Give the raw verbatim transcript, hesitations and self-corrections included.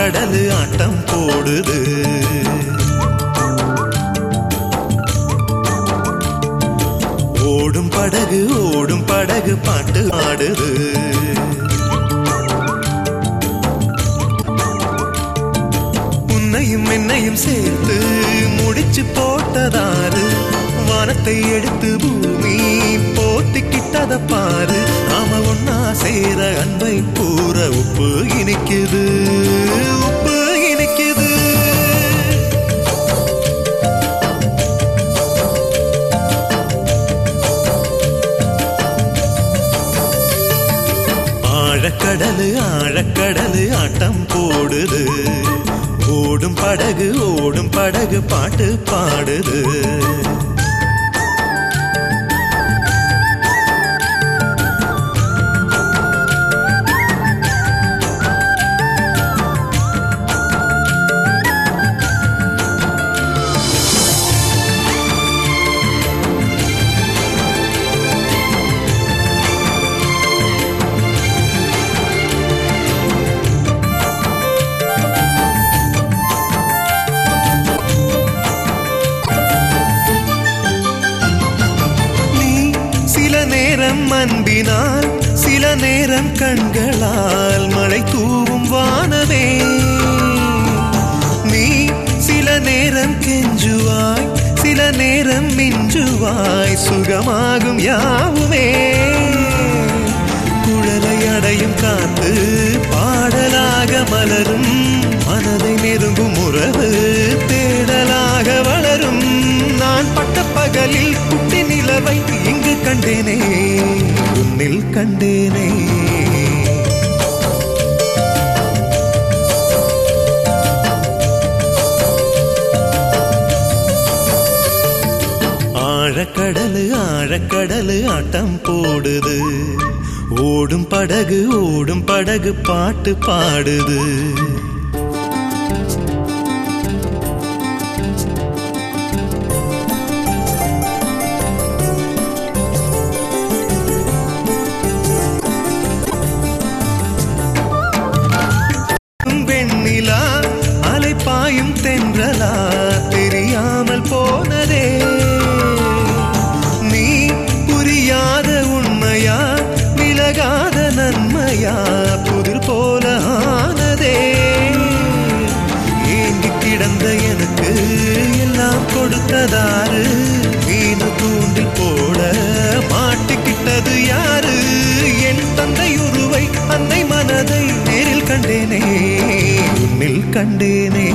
ஆழக்கடலு ஆட்டம் போடுது. ஓடும் படகு ஓடும் படகு பாட்டு ஆடுது. உன்னையும் என்னையும் சேர்த்து முடிச்சு போட்டதாரு, வானத்தை எடுத்து பூமி போத்திக்கிட்டத பாரு. நாம ஒன்னா சேர அன்பை கூற உப்பு இனிக்குது, உப்பு இனிக்குது. ஆழக்கடலு ஆழக்கடலு ஆட்டம் போடுது. ஓடும் படகு ஓடும் படகு பாட்டு பாடுது. அன்பினால் சில நேரம் கண்களால் மழை தூவும் வானமே. நீ சில நேரம் கெஞ்சுவாய், சில நேரம் மிஞ்சுவாய், சுகமாகும் யாவுமே. குழலை அடையும் காத்து பாடலாக மலரும், மனதை நெருங்கும் உறவு தேடலாக வளரும். நான் பட்ட பகலில் குட்டி நிலவை இங்கு கண்டேனே, உன்னில் கண்டேனே. ஆழக்கடலு ஆழக்கடலு ஆட்டம் போடுது. ஓடும் படகு ஓடும் படகு பாட்டு பாடுது. வெண்ணிலா அலைப்பாயும் தென்றலா தெரியாமல் போனதே. நீ புரியாத உண்மையா விலகாத நன்மையா புதிர் போல ஆனதே. ஏங்கி கிடந்த எனக்கு எல்லாம் கொடுத்ததாரு, மீன தூண்டில் போட மாட்டிக்கிட்டது யாரு. என் தந்தை உருவை அன்னை மனதை நேரில் கண்டேனே, உன்னில் கண்டேனே.